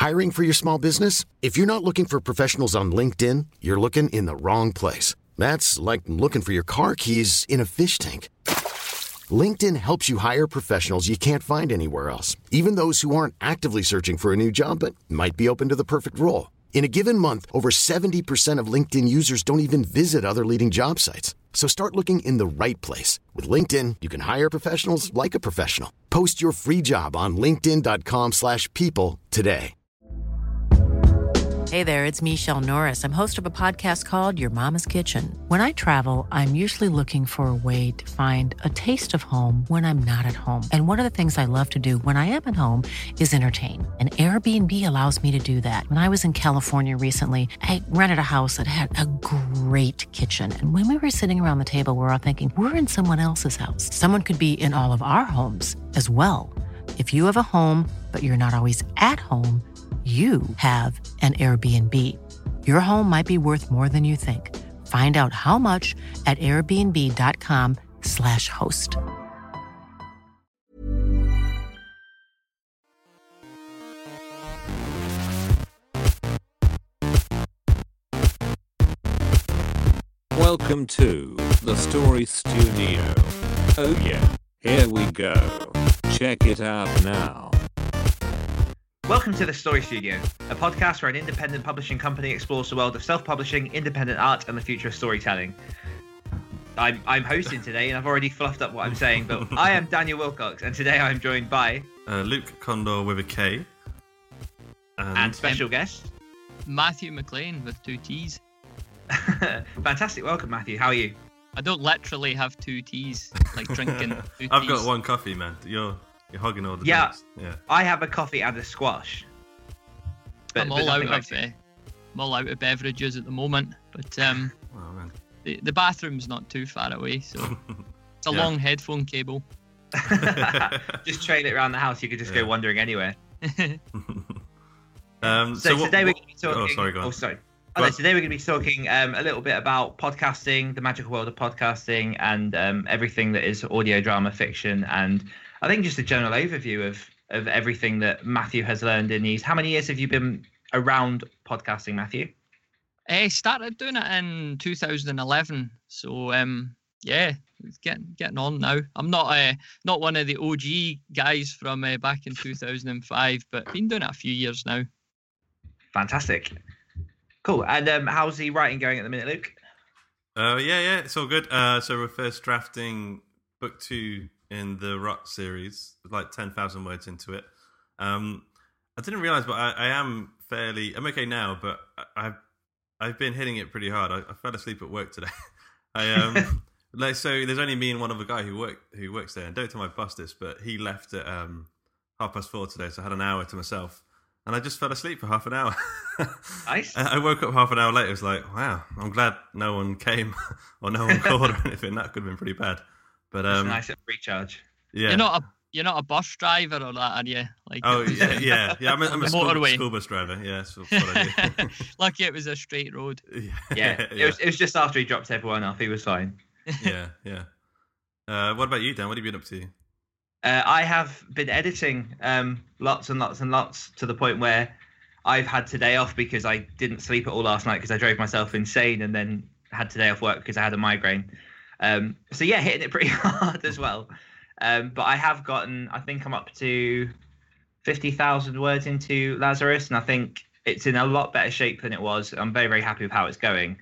Hiring for your small business? If you're not looking for professionals on LinkedIn, you're looking in the wrong place. That's like looking for your car keys in a fish tank. LinkedIn helps you hire professionals you can't find anywhere else, even those who aren't actively searching for a new job but might be open to the perfect role. In a given month, over 70% of LinkedIn users don't even visit other leading job sites. So start looking in the right place. With LinkedIn, you can hire professionals like a professional. Post your free job on linkedin.com/people today. Hey there, it's Michelle Norris. I'm host of a podcast called Your Mama's Kitchen. When I travel, I'm usually looking for a way to find a taste of home when I'm not at home. And one of the things I love to do when I am at home is entertain. And Airbnb allows me to do that. When I was in California recently, I rented a house that had a great kitchen. And when we were sitting around the table, we were all thinking, we're in someone else's house. Someone could be in all of our homes as well. If you have a home, but you're not always at home, you have an Airbnb. Your home might be worth more than you think. Find out how much at airbnb.com/host. Welcome to the Story Studio. Oh yeah, here we go. Check it out now. Welcome to The Story Studio, a podcast where an independent publishing company explores the world of self-publishing, independent art, and the future of storytelling. I'm hosting today, and I've already fluffed up what I'm saying, but I am Daniel Wilcox, and today I'm joined by... Luke Condor with a K. And special guest... Matthew McLean with 2 T's. Fantastic. Welcome, Matthew. How are you? I don't literally have 2 T's, like drinking 2 T's. I've got 1 coffee, man. You're hogging all the drinks. Yeah. I have a coffee and a squash. I'm all out of beverages at the moment, but oh, man. The bathroom's not too far away, so it's a long headphone cable. Just trail it around the house. You could just go wandering anywhere. Today we're going to be talking. Oh, sorry, go on. Today we're going to be talking a little bit about podcasting, the magical world of podcasting, and everything that is audio drama fiction, and I think just a general overview of everything that Matthew has learned in these. How many years have you been around podcasting, Matthew? I started doing it in 2011, so it's getting on now. I'm not one of the OG guys from back in 2005, but been doing it a few years now. Fantastic, cool. And how's the writing going at the minute, Luke? Yeah, it's all good. So we're first drafting book 2 in the Rot series, like 10,000 words into it. I didn't realize, but I'm okay now, but I've been hitting it pretty hard. I fell asleep at work today. So there's only me and one other guy who works there, and don't tell my boss this, but he left at 4:30 today, so I had an hour to myself, and I just fell asleep for half an hour. Nice. I woke up half an hour later. It was like, wow, I'm glad no one came or no one called or anything. That could have been pretty bad. But it's a nice recharge. Yeah. You're not a bus driver or that, are you? Like, yeah. I'm a school bus driver. Yeah, that's what I do. Lucky it was a straight road. Yeah. It was just after he dropped everyone off. He was fine. Yeah. What about you, Dan? What have you been up to? I have been editing lots and lots and lots, to the point where I've had today off because I didn't sleep at all last night because I drove myself insane, and then had today off work because I had a migraine. So yeah, hitting it pretty hard as well. But I have gotten, I think I'm up to 50,000 words into Lazarus, and I think it's in a lot better shape than it was. I'm very, very happy with how it's going.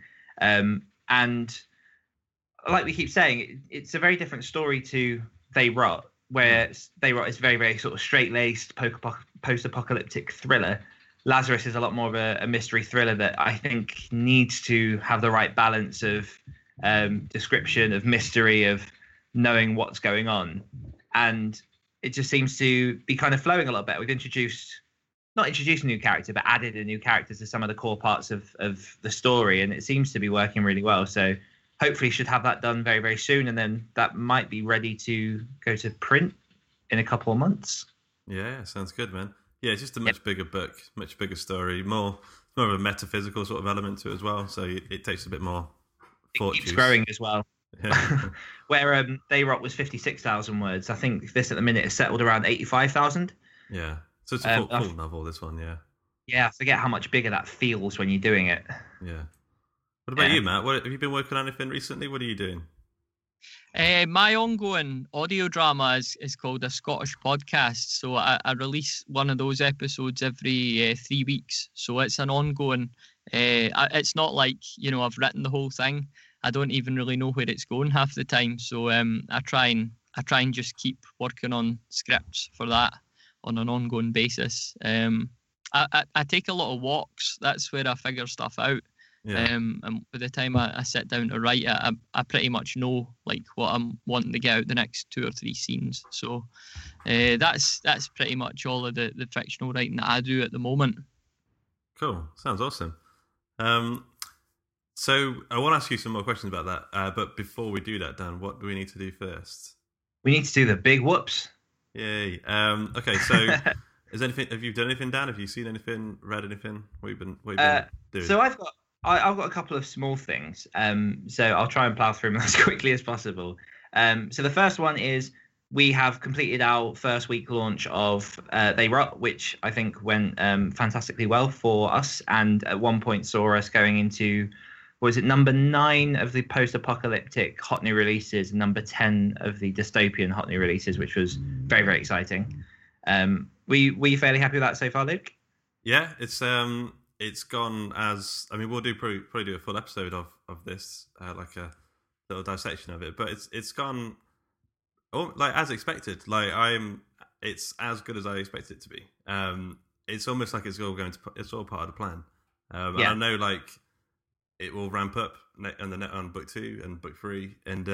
And like we keep saying, it's a very different story to They Rot, where They Rot is very, very sort of straight-laced post-apocalyptic thriller. Lazarus is a lot more of a mystery thriller that I think needs to have the right balance of description, of mystery, of knowing what's going on. And it just seems to be kind of flowing a lot better. We've not introduced a new character, but added a new character to some of the core parts of the story, and it seems to be working really well. So hopefully should have that done very, very soon, and then that might be ready to go to print in a couple of months. Yeah, sounds good, man. Yeah, it's just a much bigger book, much bigger story, more of a metaphysical sort of element to it as well. So it takes a bit more thought. It keeps growing as well. Yeah. Where They Rot was 56,000 words, I think this at the minute is settled around 85,000. Yeah, so it's a full novel, this one, yeah. Yeah, I forget how much bigger that feels when you're doing it. Yeah. What about Yeah. you, Matt? What have you been working on anything recently? What are you doing? My ongoing audio drama is called A Scottish Podcast. So I release one of those episodes every 3 weeks. So it's an ongoing. It's not like, I've written the whole thing. I don't even really know where it's going half the time. So I try and just keep working on scripts for that on an ongoing basis. I take a lot of walks. That's where I figure stuff out. Yeah. And by the time I sit down to write it, I pretty much know like what I'm wanting to get out the next 2 or 3 scenes. So that's pretty much all of the fictional writing that I do at the moment. Cool. Sounds awesome. So I want to ask you some more questions about that. But before we do that, Dan, what do we need to do first? We need to do the big whoops. Yay. Okay. So have you done anything, Dan? Have you seen anything, read anything? What have you been doing? So I've got a couple of small things. So I'll try and plow through them as quickly as possible. So the first one is we have completed our first week launch of They Rot, which I think went fantastically well for us, and at one point saw us going into, was it number 9 of the post-apocalyptic hot new releases, and number 10 of the dystopian hot new releases, which was very, very exciting. Were you fairly happy with that so far, Luke? Yeah, it's gone as, I mean, we'll probably do a full episode of this, like a little dissection of it, but it's gone like as expected. Like it's as good as I expected it to be. It's almost like it's all part of the plan. And I know like it will ramp up on book 2 and book 3, and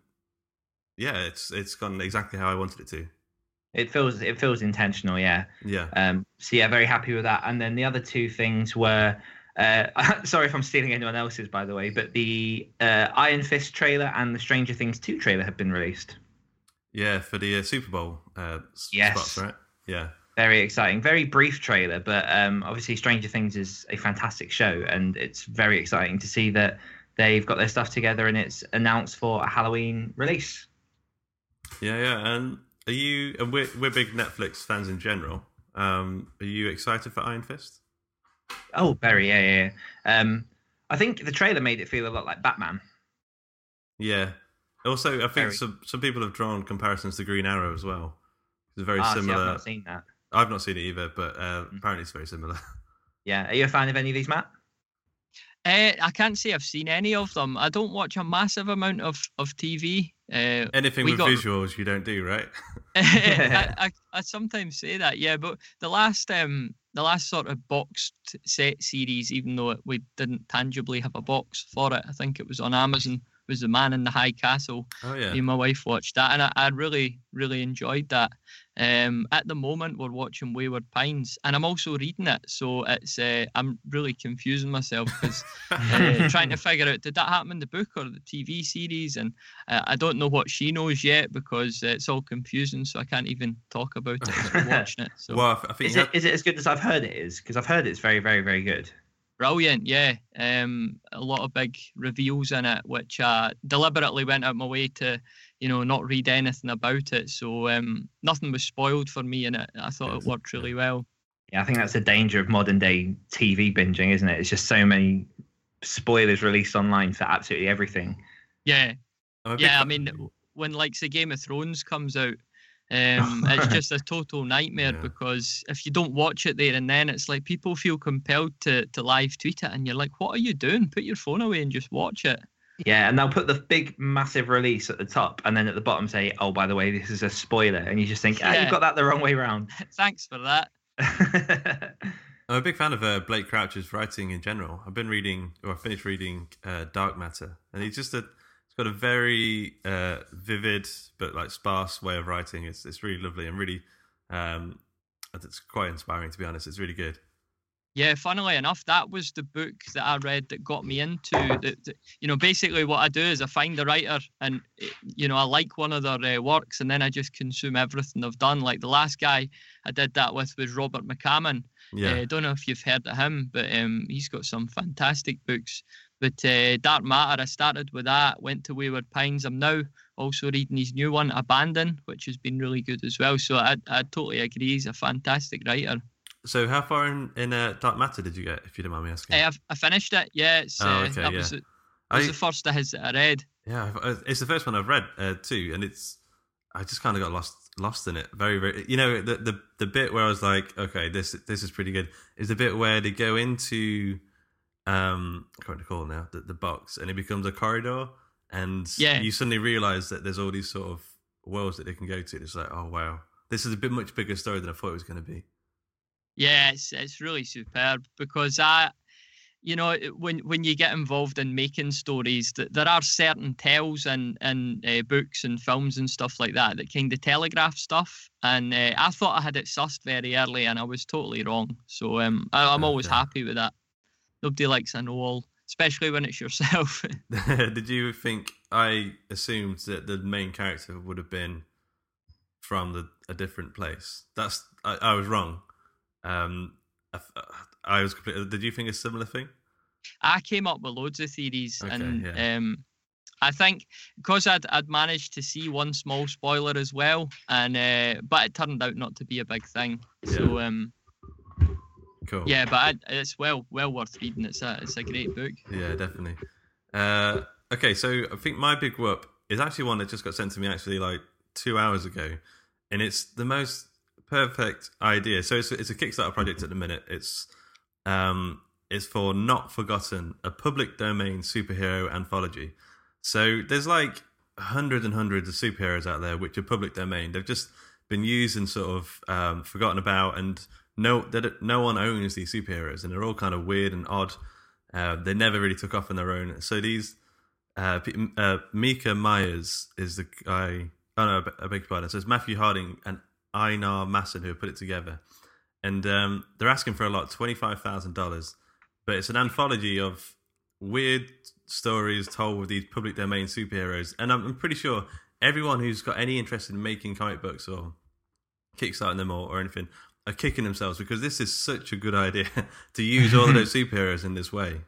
it's gone exactly how I wanted it to. It feels intentional, yeah. Yeah. So yeah, very happy with that. And then the other 2 things were, sorry if I'm stealing anyone else's, by the way, but the Iron Fist trailer and the Stranger Things 2 trailer have been released. Yeah, for the Super Bowl yes. spots, right? Yeah. Very exciting. Very brief trailer, but obviously Stranger Things is a fantastic show, and it's very exciting to see that they've got their stuff together and it's announced for a Halloween release. Yeah, and we're big Netflix fans in general. Are you excited for Iron Fist? Oh, very, yeah. I think the trailer made it feel a lot like Batman. Yeah. Also, I think some people have drawn comparisons to Green Arrow as well. It's very similar. See, I've not seen that. I've not seen it either, but apparently it's very similar. Yeah. Are you a fan of any of these, Matt? I can't say I've seen any of them. I don't watch a massive amount of TV. Anything with visuals you don't do, right? I sometimes say that, yeah. But the last sort of boxed set series, even though we didn't tangibly have a box for it, I think it was on Amazon, was The Man in the High Castle. Oh yeah. Me and my wife watched that, and I really, really enjoyed that. At the moment, we're watching Wayward Pines, and I'm also reading it, so it's I'm really confusing myself because trying to figure out, did that happen in the book or the TV series, and I don't know what she knows yet because it's all confusing, so I can't even talk about it because I'm watching it. So. Well, I think is it as good as I've heard it is? Because I've heard it's very, very, very good. Brilliant, yeah. A lot of big reveals in it, which I deliberately went out my way to, not read anything about it. So nothing was spoiled for me in it. I thought it worked really well. Yeah, I think that's the danger of modern day TV binging, isn't it? It's just so many spoilers released online for absolutely everything. Yeah. I mean, when like the Game of Thrones comes out, it's just a total nightmare because if you don't watch it there and then, it's like people feel compelled to live tweet it, and you're like, what are you doing? Put your phone away and just watch it. Yeah, and they'll put the big massive release at the top and then at the bottom say, oh, by the way, this is a spoiler, and you just think, you've got that the wrong way around. Thanks for that. I'm a big fan of Blake Crouch's writing in general. I finished reading Dark Matter, and he's got a very vivid but like sparse way of writing. It's really lovely and really it's quite inspiring, to be honest. It's really good. Yeah, funnily enough, that was the book that I read that got me into basically what I do is I find a writer and I like one of their works, and then I just consume everything they've done. Like the last guy I did that with was Robert McCammon. I don't know if you've heard of him, but he's got some fantastic books. But Dark Matter, I started with that, went to Wayward Pines. I'm now also reading his new one, Abandon, which has been really good as well. So I totally agree. He's a fantastic writer. So how far in Dark Matter did you get, if you don't mind me asking? I finished it. Yeah, it's, okay, that was the first of his that I read. Yeah, it's the first one I've read too, and I just kind of got lost in it. Very, very. You know, the bit where I was like, okay, this is pretty good. Is the bit where they go into I can't recall now the box, and it becomes a corridor, and you suddenly realise that there's all these sort of worlds that they can go to. It's like, oh wow, this is a bit much bigger story than I thought it was going to be. Yeah, it's really superb because you know, when you get involved in making stories, there are certain tells and books and films and stuff like that kind of telegraph stuff. And I thought I had it sussed very early, and I was totally wrong. So I'm always happy with that. Nobody likes a know-all, especially when it's yourself. Did you think I assumed that the main character would have been from a different place? I was wrong. I was completely. Did you think a similar thing? I came up with loads of theories, I think because I'd managed to see one small spoiler as well, and but it turned out not to be a big thing. Yeah. So cool. Yeah, but it's well worth reading. It's a great book. Yeah, definitely. Okay, so I think my big whoop is actually one that just got sent to me actually like 2 hours ago, and it's the most perfect idea. So it's a Kickstarter project at the minute. It's for Not Forgotten, a public domain superhero anthology. So there's like hundreds and hundreds of superheroes out there which are public domain. They've just been used and sort of forgotten about, and no one owns these superheroes, and they're all kind of weird and odd. They never really took off on their own. So these Mika Myers is the guy. Oh no, I beg your pardon. So it's Matthew Harding and Einar Masson who have put it together, and they're asking for a lot, $25,000. But it's an anthology of weird stories told with these public domain superheroes, and I'm pretty sure everyone who's got any interest in making comic books or kickstarting them or anything are kicking themselves, because this is such a good idea to use all of those superheroes in this way.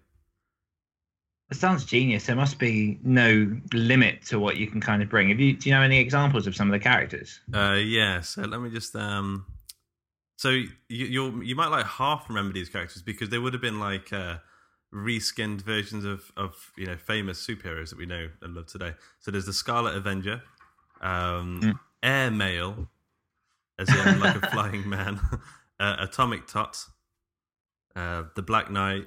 It sounds genius. There must be no limit to what you can kind of bring. Do you know any examples of some of the characters? Yeah. So let me just. So you might like half remember these characters because they would have been like reskinned versions of famous superheroes that we know and love today. So there's the Scarlet Avenger, Airmail, as in like a flying man, Atomic Tot, the Black Knight,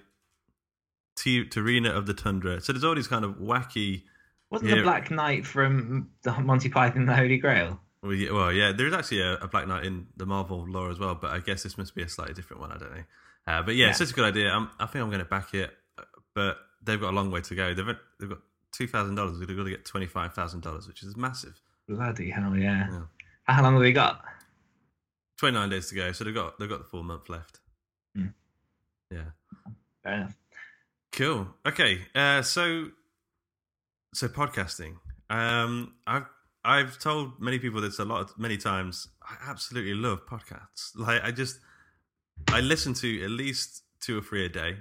Tarina of the Tundra. So there's all these kind of wacky. Wasn't the Black Knight from the Monty Python and the Holy Grail? Well, yeah, there is actually a Black Knight in the Marvel lore as well, but I guess this must be a slightly different one. I don't know. But yeah, it's such a good idea. I think I'm going to back it, but they've got a long way to go. They've got $2,000. They've got to get $25,000, which is massive. Bloody hell, yeah. How long have they got? 29 days to go, so they've got the full month left. Yeah. Fair enough. Cool. Okay. So podcasting. I've told many people this many times. I absolutely love podcasts. Like I listen to at least 2 or 3 a day.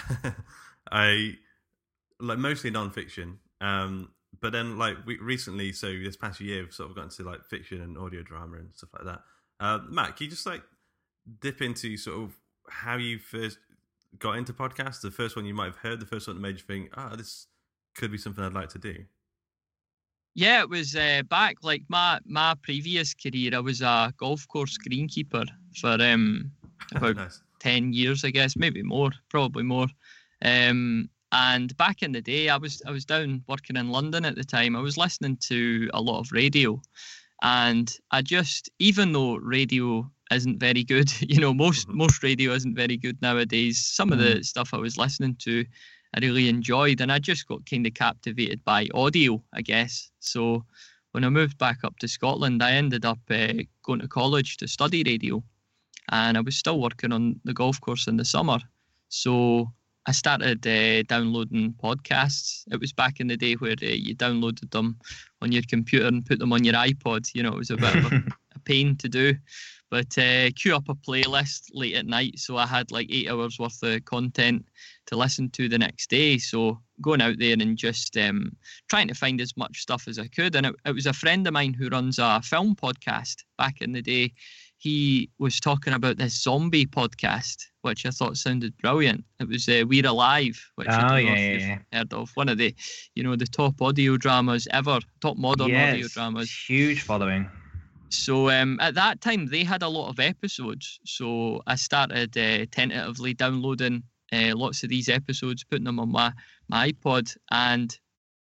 I like mostly non-fiction. But then like recently, so this past year, we've sort of gotten to like fiction and audio drama and stuff like that. Matt, can you just like dip into sort of how you first got into podcasts? The first one you might have heard, the first one that made you think, this could be something I'd like to do. Yeah, it was back like my previous career. I was a golf course greenkeeper for about nice. 10 years, I guess, maybe more, probably more. And back in the day, I was down working in London at the time. I was listening to a lot of radio, and I just, even though radio isn't very good, most radio isn't very good nowadays. Some of the stuff I was listening to, I really enjoyed, and I just got kind of captivated by audio, I guess. So when I moved back up to Scotland, I ended up going to college to study radio, and I was still working on the golf course in the summer. So I started downloading podcasts. It was back in the day where you downloaded them on your computer and put them on your iPod. It was a bit of a pain to do. But queue up a playlist late at night, so I had like 8 hours worth of content to listen to the next day. So going out there and just trying to find as much stuff as I could. And it was a friend of mine who runs a film podcast back in the day. he was talking about this zombie podcast, which I thought sounded brilliant. It was We're Alive, which I don't know if you've heard of. One of the, the top audio dramas ever, top modern audio dramas. Huge following. So at that time, they had a lot of episodes. So I started tentatively downloading lots of these episodes, putting them on my iPod. And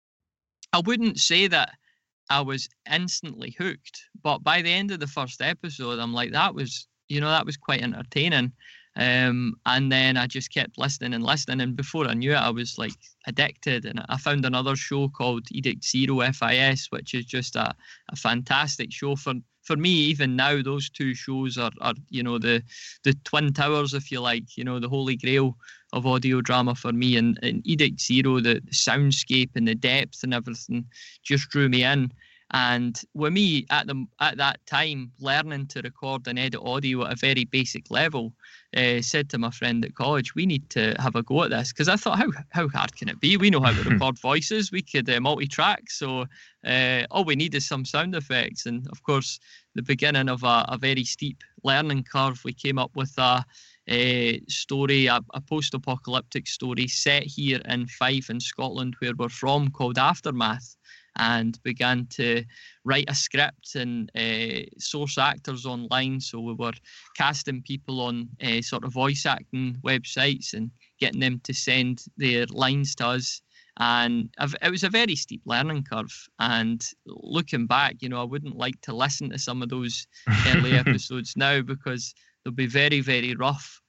I wouldn't say that I was instantly hooked, but by the end of the first episode, I'm like, that was quite entertaining. And then I just kept listening, and before I knew it, I was like addicted. And I found another show called Edict Zero FIS, which is just a fantastic show. For me, even now, those two shows are the twin towers, if you like, the holy grail of audio drama for me. And Edict Zero, the soundscape and the depth and everything just drew me in. And with me at that time, learning to record and edit audio at a very basic level, said to my friend at college, we need to have a go at this, because I thought, how hard can it be? We know how to record voices. We could multi-track. So all we need is some sound effects. And of course, the beginning of a very steep learning curve, we came up with a story, a post-apocalyptic story set here in Fife in Scotland, where we're from, called Aftermath, and began to write a script and source actors online. So we were casting people on sort of voice acting websites and getting them to send their lines to us. And it was a very steep learning curve. And looking back, I wouldn't like to listen to some of those early episodes now, because they'll be very, very rough.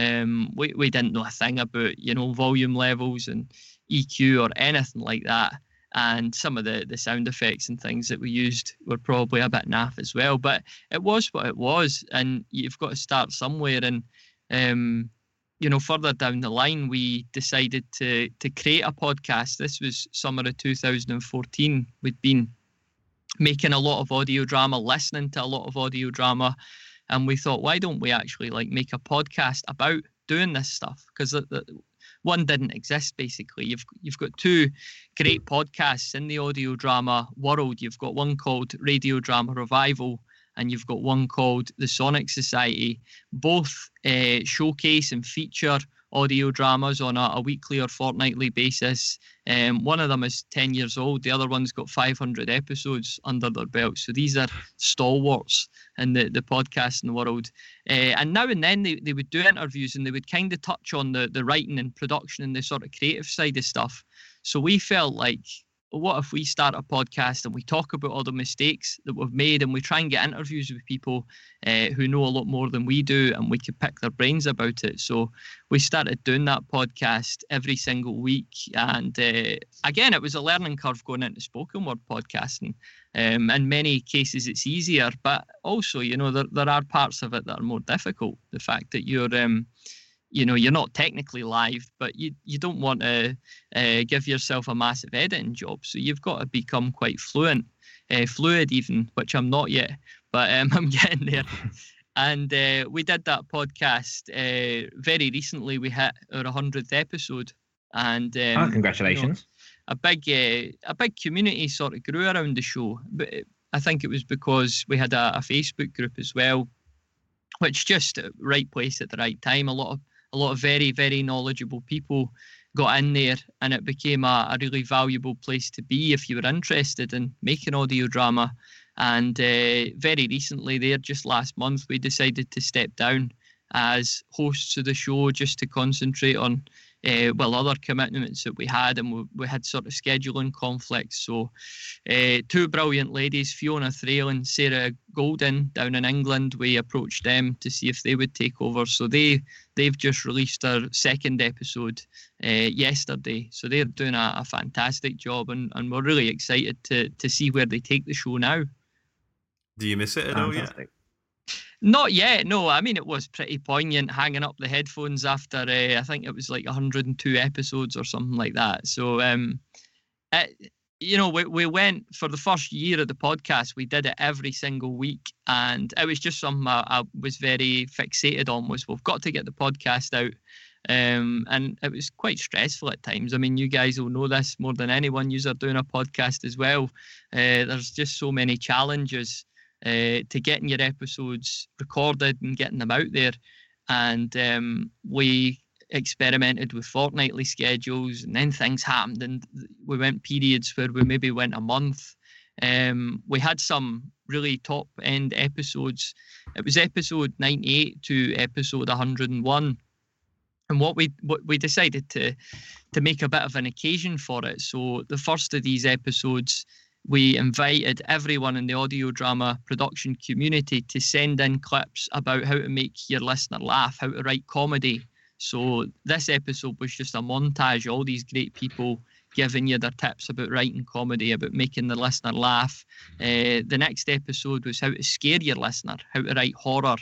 We didn't know a thing about, volume levels and EQ or anything like that. And some of the sound effects and things that we used were probably a bit naff as well. But it was what it was, and you've got to start somewhere. And further down the line, we decided to create a podcast. This was summer of 2014. We'd been making a lot of audio drama, listening to a lot of audio drama, and we thought, why don't we actually make a podcast about doing this stuff? Because one didn't exist, basically. You've got two great podcasts in the audio drama world. You've got one called Radio Drama Revival, and you've got one called The Sonic Society. Both showcase and feature audio dramas on a weekly or fortnightly basis. One of them is 10 years old. The other one's got 500 episodes under their belt. So these are stalwarts in the podcasting world. And now and then they would do interviews, and they would kind of touch on the writing and production and the sort of creative side of stuff. So we felt like, what if we start a podcast and we talk about all the mistakes that we've made, and we try and get interviews with people who know a lot more than we do, and we could pick their brains about it. So we started doing that podcast every single week. And again, it was a learning curve going into spoken word podcasting. In many cases, it's easier, but also, there are parts of it that are more difficult. The fact that you're not technically live, but you don't want to give yourself a massive editing job. So you've got to become quite fluid even, which I'm not yet, but I'm getting there. And we did that podcast very recently. We hit our 100th episode. And congratulations. A big community sort of grew around the show. But I think it was because we had a Facebook group as well, which just right place at the right time. A lot of very, very knowledgeable people got in there, and it became a really valuable place to be if you were interested in making audio drama. And very recently there, just last month, we decided to step down as hosts of the show just to concentrate on other commitments that we had, and we had sort of scheduling conflicts. So two brilliant ladies, Fiona Thrale and Sarah Golden, down in England, we approached them to see if they would take over. So they've just released their second episode yesterday. So they're doing a fantastic job, and we're really excited to see where they take the show now. Do you miss it at all yet? Not yet, no. I mean, it was pretty poignant hanging up the headphones after, I think it was like 102 episodes or something like that. So, we went, for the first year of the podcast, we did it every single week. And it was just something I was very fixated on, was we've got to get the podcast out. And it was quite stressful at times. I mean, you guys will know this more than anyone. You are doing a podcast as well. There's just so many challenges to getting your episodes recorded and getting them out there. And we experimented with fortnightly schedules, and then things happened, and we went periods where we maybe went a month. We had some really top end episodes. It was episode 98 to episode 101. And what we decided to make a bit of an occasion for it. So the first of these episodes, we invited everyone in the audio drama production community to send in clips about how to make your listener laugh, how to write comedy. So this episode was just a montage, all these great people giving you their tips about writing comedy, about making the listener laugh. The next episode was how to scare your listener, how to write horror.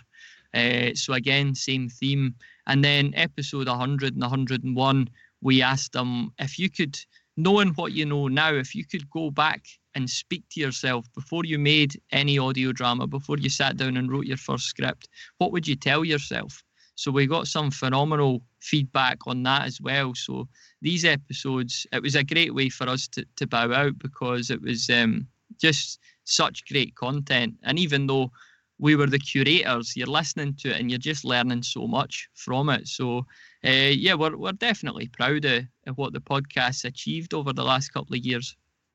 So again, same theme. And then episode 100 and 101, we asked them, if you could, knowing what you know now, if you could go back and speak to yourself before you made any audio drama, before you sat down and wrote your first script, what would you tell yourself? So we got some phenomenal feedback on that as well. So these episodes, it was a great way for us to bow out, because it was just such great content. And even though we were the curators, you're listening to it and you're just learning so much from it. So yeah, we're definitely proud of what the podcast's achieved over the last couple of years.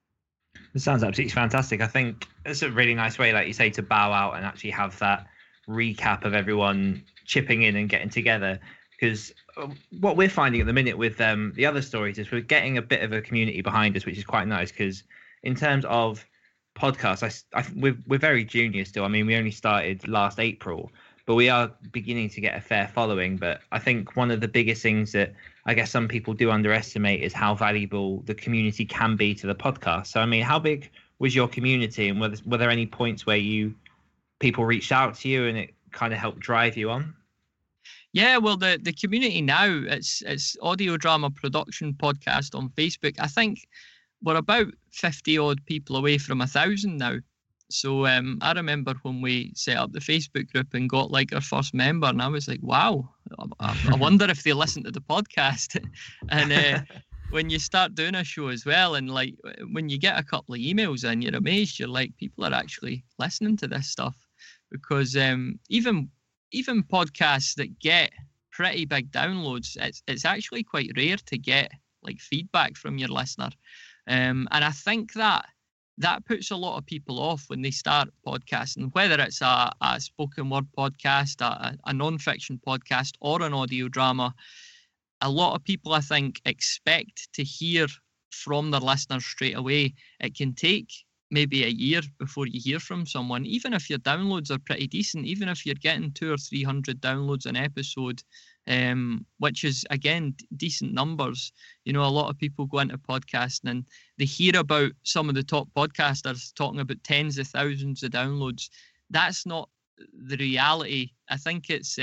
It sounds absolutely fantastic. I think it's a really nice way, like you say, to bow out and actually have that recap of everyone chipping in and getting together. Because what we're finding at the minute with the other stories is we're getting a bit of a community behind us, which is quite nice. Because in terms of podcasts, we're very junior still. I mean, we only started last April, but we are beginning to get a fair following. But I think one of the biggest things that I guess some people do underestimate is how valuable the community can be to the podcast. So, I mean, how big was your community, and were there any points where people reached out to you and it kind of helped drive you on? Yeah, well, the community now, it's Audio Drama Production Podcast on Facebook. I think we're about 50 odd people away from 1,000 now. So I remember when we set up the Facebook group and got like our first member, and I was like, wow, I wonder if they listen to the podcast. And when you start doing a show as well, and like when you get a couple of emails and you're amazed, you're like, people are actually listening to this stuff. Because even podcasts that get pretty big downloads, it's actually quite rare to get like feedback from your listener. And I think that puts a lot of people off when they start podcasting, whether it's a spoken word podcast, a non-fiction podcast, or an audio drama. A lot of people, I think, expect to hear from their listeners straight away. It can take maybe a year before you hear from someone, even if your downloads are pretty decent, even if you're getting 200 or 300 downloads an episode, which is, again, decent numbers. You know, a lot of people go into podcasting and they hear about some of the top podcasters talking about tens of thousands of downloads. That's not the reality. I think it's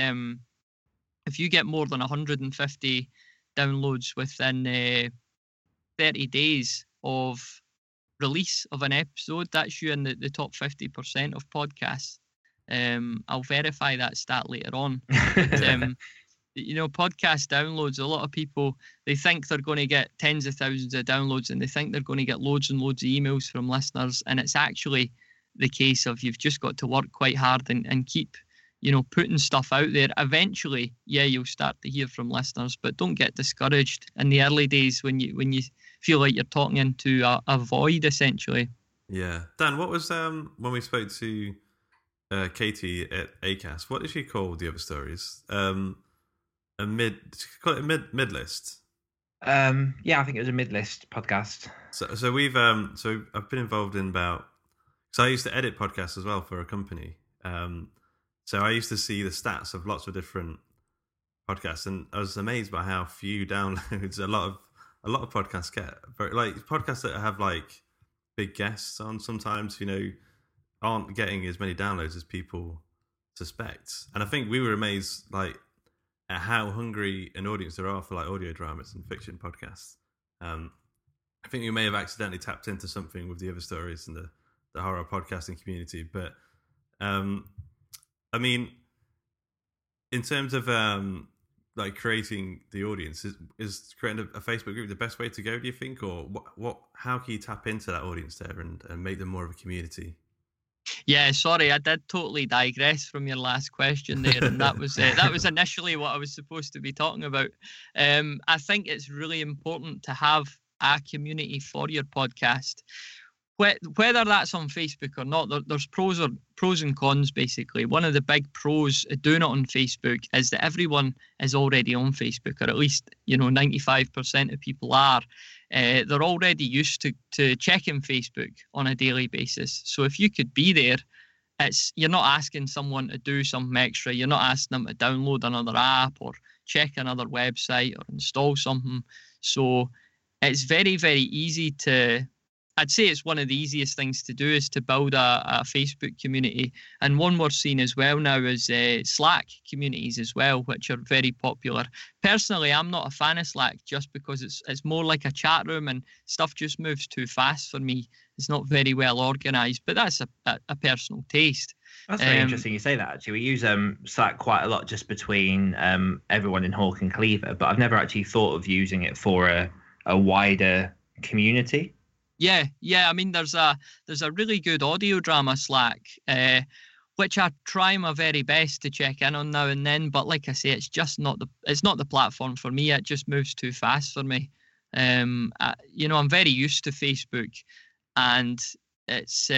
if you get more than 150 downloads within 30 days of release of an episode, that's you in the top 50% of podcasts. I'll verify that stat later on. But, you know, podcast downloads, a lot of people, they think they're going to get tens of thousands of downloads and they think they're going to get loads and loads of emails from listeners, and it's actually the case of you've just got to work quite hard and keep, you know, putting stuff out there. Eventually, yeah, you'll start to hear from listeners, but don't get discouraged in the early days when you feel like you're talking into a void, essentially. Yeah. Dan, what was when we spoke to Katie at ACAST, what did she call the other stories? A mid list. Yeah, I think it was a mid-list podcast. So we've so I've been involved in because I used to edit podcasts as well for a company. So I used to see the stats of lots of different podcasts, and I was amazed by how few downloads a lot of podcasts get. Like podcasts that have like big guests on sometimes, you know, aren't getting as many downloads as people suspect. And I think we were amazed like at how hungry an audience there are for like audio dramas and fiction podcasts. I think we may have accidentally tapped into something with the other stories and the horror podcasting community, but I mean, in terms of like creating the audience, is creating a Facebook group the best way to go, do you think? Or how can you tap into that audience there and make them more of a community? Yeah, sorry, I did totally digress from your last question there, and that was initially what I was supposed to be talking about. I think it's really important to have a community for your podcast. Whether that's on Facebook or not, there's pros and cons, basically. One of the big pros of doing it on Facebook is that everyone is already on Facebook, or at least 95% of people are. They're already used to checking Facebook on a daily basis. So if you could be there, you're not asking someone to do something extra. You're not asking them to download another app or check another website or install something. So it's very, very easy to... I'd say it's one of the easiest things to do is to build a Facebook community. And one we're seeing as well now is Slack communities as well, which are very popular. Personally, I'm not a fan of Slack just because it's more like a chat room and stuff just moves too fast for me. It's not very well organised, but that's a personal taste. That's very interesting you say that, actually. We use Slack quite a lot just between everyone in Hawk and Cleaver, but I've never actually thought of using it for a wider community. Yeah. I mean, there's a really good audio drama Slack, which I try my very best to check in on now and then. But like I say, it's not the platform for me. It just moves too fast for me. I'm very used to Facebook, and it's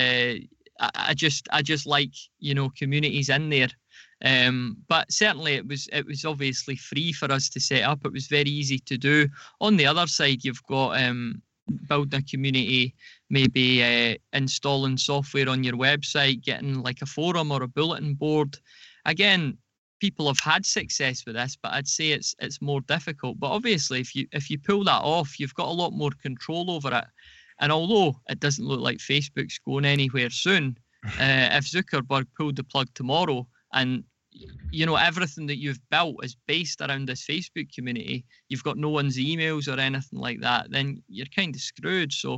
I just like communities in there. But certainly it was obviously free for us to set up. It was very easy to do. On the other side, you've got building a community, maybe installing software on your website, getting like a forum or a bulletin board. Again, people have had success with this, but I'd say it's more difficult. But obviously, if you pull that off, you've got a lot more control over it. And although it doesn't look like Facebook's going anywhere soon, if Zuckerberg pulled the plug tomorrow and everything that you've built is based around this Facebook community, you've got no one's emails or anything like that, then you're kind of screwed. So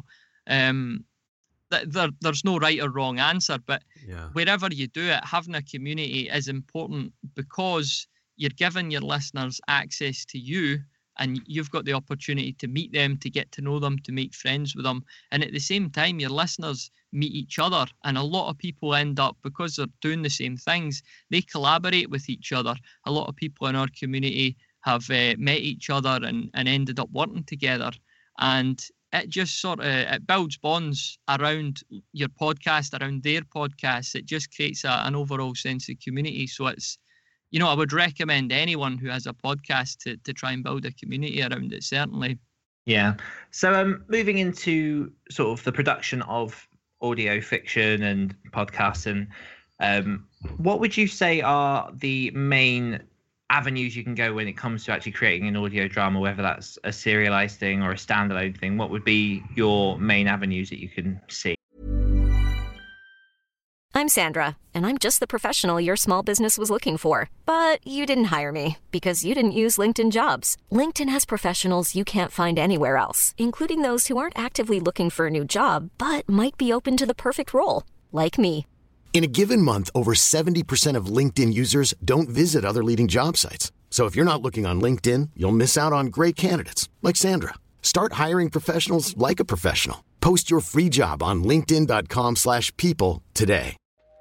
there's no right or wrong answer, but wherever you do it, having a community is important because you're giving your listeners access to you, and you've got the opportunity to meet them, to get to know them, to make friends with them. And at the same time, your listeners meet each other. And a lot of people end up, because they're doing the same things, they collaborate with each other. A lot of people in our community have met each other and ended up working together. And it just it builds bonds around your podcast, around their podcast. It just creates an overall sense of community. So it's, I would recommend anyone who has a podcast to try and build a community around it, certainly. Yeah. So moving into sort of the production of audio fiction and podcasts, and what would you say are the main avenues you can go when it comes to actually creating an audio drama, whether that's a serialized thing or a standalone thing? What would be your main avenues that you can see? I'm Sandra, and I'm just the professional your small business was looking for. But you didn't hire me because you didn't use LinkedIn Jobs. LinkedIn has professionals you can't find anywhere else, including those who aren't actively looking for a new job, but might be open to the perfect role, like me. In a given month, over 70% of LinkedIn users don't visit other leading job sites. So if you're not looking on LinkedIn, you'll miss out on great candidates like Sandra. Start hiring professionals like a professional. Post your free job on linkedin.com/people today.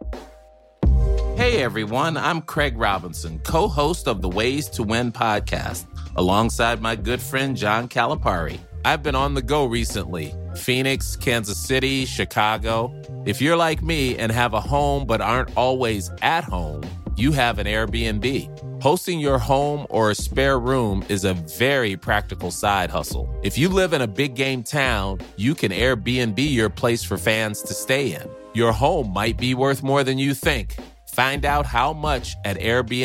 Hey everyone, I'm Craig Robinson, co-host of the Ways to Win podcast, alongside my good friend John Calipari. I've been on the go recently. Phoenix, Kansas City, Chicago. If you're like me and have a home but aren't always at home, you have an Airbnb. Hosting your home or a spare room is a very practical side hustle. If you live in a big game town, you can Airbnb your place for fans to stay in. Your home might be worth more than you think. Find out how much at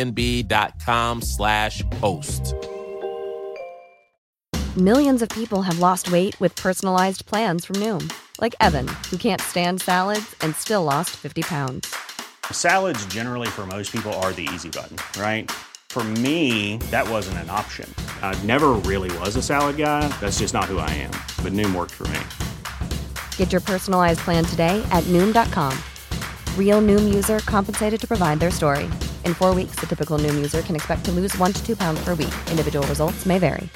airbnb.com/host. Millions of people have lost weight with personalized plans from Noom. Like Evan, who can't stand salads and still lost 50 pounds. Salads generally for most people are the easy button, right? For me, that wasn't an option. I never really was a salad guy. That's just not who I am. But Noom worked for me. Get your personalized plan today at Noom.com. Real Noom user compensated to provide their story. In 4 weeks, the typical Noom user can expect to lose 1 to 2 pounds per week. Individual results may vary.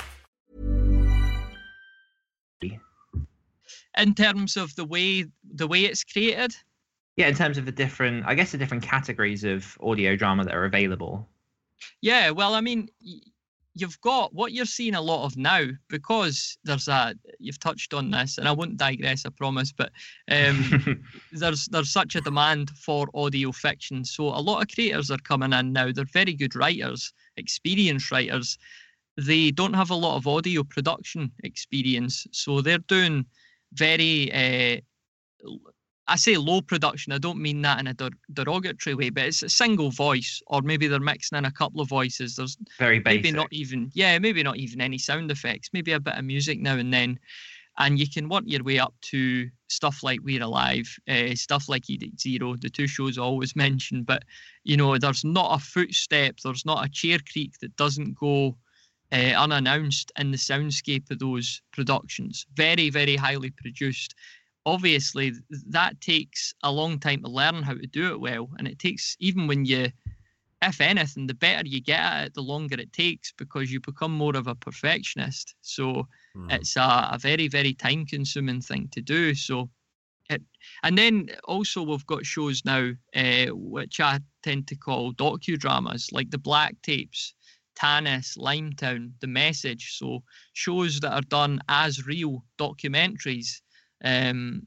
In terms of the way it's created, Yeah, in terms of the different categories of audio drama that are available. Yeah, well, I mean, you've got what you're seeing a lot of now, because you've touched on this, and I won't digress, I promise, but there's such a demand for audio fiction. So a lot of creators are coming in now. They're very good writers, experienced writers. They don't have a lot of audio production experience, so they're doing very I say low production. I don't mean that in a derogatory way, but it's a single voice, or maybe they're mixing in a couple of voices. There's very basic. Maybe not even any sound effects, maybe a bit of music now and then. And you can work your way up to stuff like We're Alive, stuff like Edict Zero, the two shows I always mention. But, there's not a footstep, there's not a chair creak that doesn't go unannounced in the soundscape of those productions. Very, very highly produced. Obviously, that takes a long time to learn how to do it well. And it takes, even when if anything, the better you get at it, the longer it takes, because you become more of a perfectionist. So it's a very, very time-consuming thing to do. And then also we've got shows now, which I tend to call docudramas, like The Black Tapes, Tanis, Limetown, The Message. So shows that are done as real documentaries. And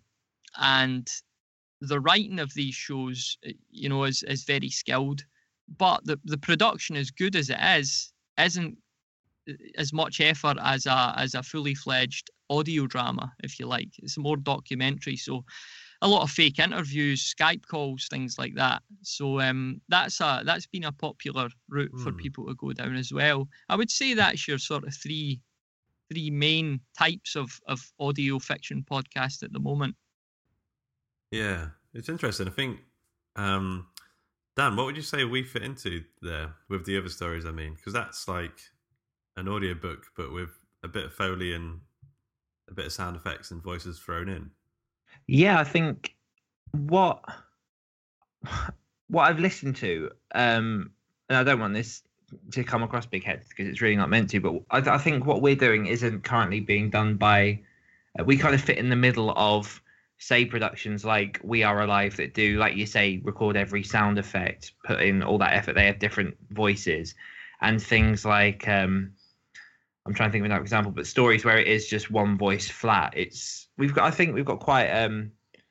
the writing of these shows, is very skilled, but the production, as good as it isn't as much effort as a fully fledged audio drama, if you like. It's more documentary, so a lot of fake interviews, Skype calls, things like that. So that's been a popular route for people to go down as well. I would say that's your sort of three main types of audio fiction podcast at the moment. Yeah, it's interesting. I think, Dan, what would you say we fit into there with the other stories? I mean, because that's like an audiobook, but with a bit of Foley and a bit of sound effects and voices thrown in. Yeah, I think what I've listened to, and I don't want this to come across big-headed because it's really not meant to, but I think what we're doing isn't currently being done by we kind of fit in the middle of, say, productions like We Are Alive that do, like you say, record every sound effect, put in all that effort. They have different voices, and things like I'm trying to think of another example, but stories where it is just one voice flat. I think we've got quite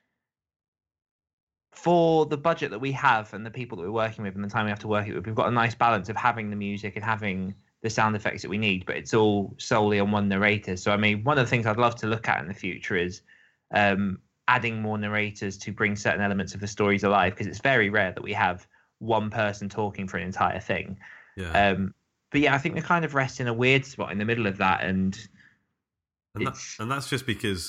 for the budget that we have and the people that we're working with and the time we have to work it with, we've got a nice balance of having the music and having the sound effects that we need, but it's all solely on one narrator. So, I mean, one of the things I'd love to look at in the future is adding more narrators to bring certain elements of the stories alive, because it's very rare that we have one person talking for an entire thing. Yeah. But yeah, I think we kind of rest in a weird spot in the middle of that, and that's just because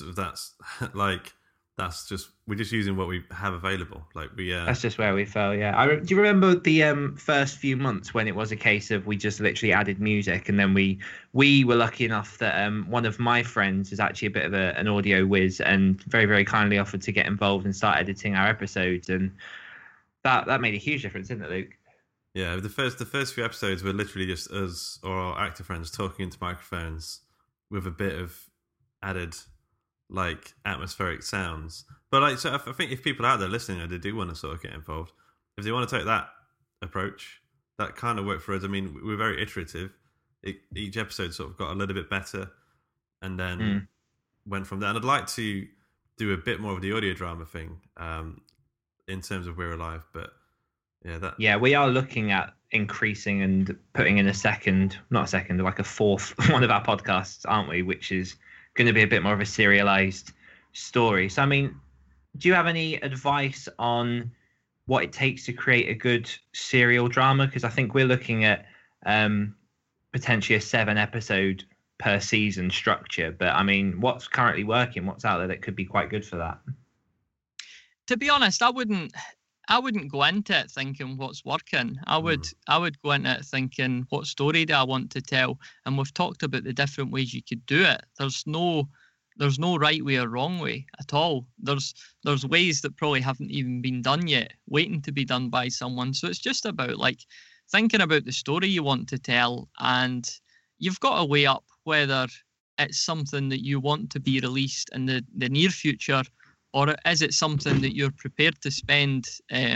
we're just using what we have available. That's just where we fell. Yeah. Do you remember the first few months when it was a case of we just literally added music, and then we were lucky enough that one of my friends is actually a bit of an audio whiz and very, very kindly offered to get involved and start editing our episodes, and that made a huge difference, didn't it, Luke? Yeah, the first few episodes were literally just us or our actor friends talking into microphones with a bit of added atmospheric sounds. But so I think if people out there listening and they do want to sort of get involved, if they want to take that approach, that kind of worked for us. I mean, we're very iterative. Each episode sort of got a little bit better and then went from there. And I'd like to do a bit more of the audio drama thing in terms of We're Alive, but yeah, we are looking at increasing and putting in a fourth one of our podcasts, aren't we? Which is going to be a bit more of a serialized story. So, I mean, do you have any advice on what it takes to create a good serial drama? Because I think we're looking at potentially a 7-episode per season structure. But I mean, what's currently working? What's out there that could be quite good for that? To be honest, I wouldn't go into it thinking what's working. I would go into it thinking, what story do I want to tell? And we've talked about the different ways you could do it. There's no right way or wrong way at all. There's ways that probably haven't even been done yet, waiting to be done by someone. So it's just about thinking about the story you want to tell, and you've got to weigh up whether it's something that you want to be released in the near future, or is it something that you're prepared to spend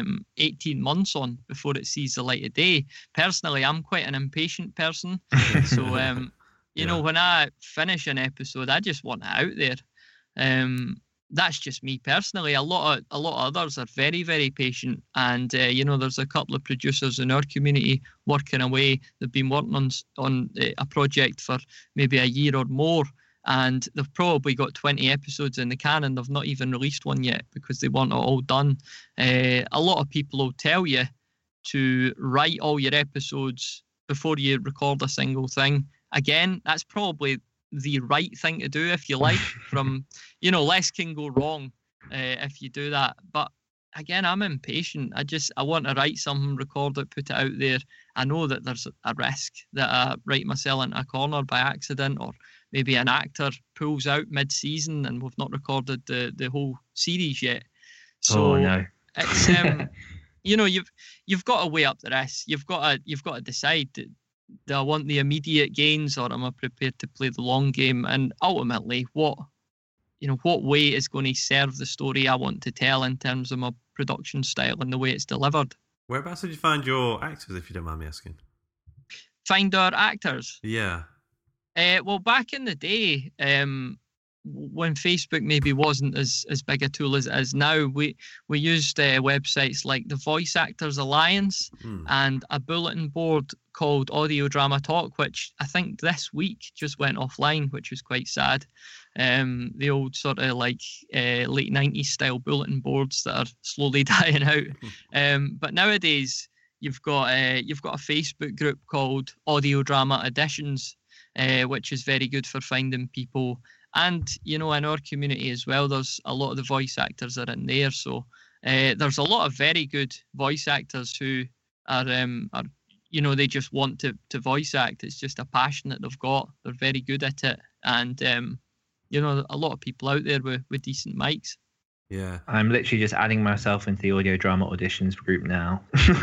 18 months on before it sees the light of day? Personally, I'm quite an impatient person. So, you know, when I finish an episode, I just want it out there. That's just me personally. A lot of others are very, very patient. And, you know, there's a couple of producers in our community working away. They've been working on a project for maybe a year or more. And they've probably got 20 episodes in the can and they've not even released one yet because they want it all done. A lot of people will tell you to write all your episodes before you record a single thing. Again, that's probably the right thing to do if you like. From, you know, less can go wrong if you do that. But again, I'm impatient. I want to write something, record it, put it out there. I know that there's a risk that I write myself into a corner by accident, or maybe an actor pulls out mid-season and we've not recorded the whole series yet. So no. It's you know, you've got to weigh up the risk. You've got to decide, do I want the immediate gains or am I prepared to play the long game? And ultimately, what way is going to serve the story I want to tell in terms of my production style and the way it's delivered. Whereabouts did you find your actors, if you don't mind me asking? Find our actors? Yeah. Well, back in the day, when Facebook maybe wasn't as big a tool as it is now, we used websites like the Voice Actors Alliance and a bulletin board called Audio Drama Talk, which I think this week just went offline, which was quite sad. The old sort of like late 90s style bulletin boards that are slowly dying out. But nowadays you've got a Facebook group called Audio Drama Editions, which is very good for finding people. And, you know, in our community as well, there's a lot of the voice actors that are in there. So there's a lot of very good voice actors who are you know, they just want to voice act. It's just a passion that they've got. They're very good at it. And, you know, a lot of people out there with decent mics. Yeah. I'm literally just adding myself into the audio drama auditions group now.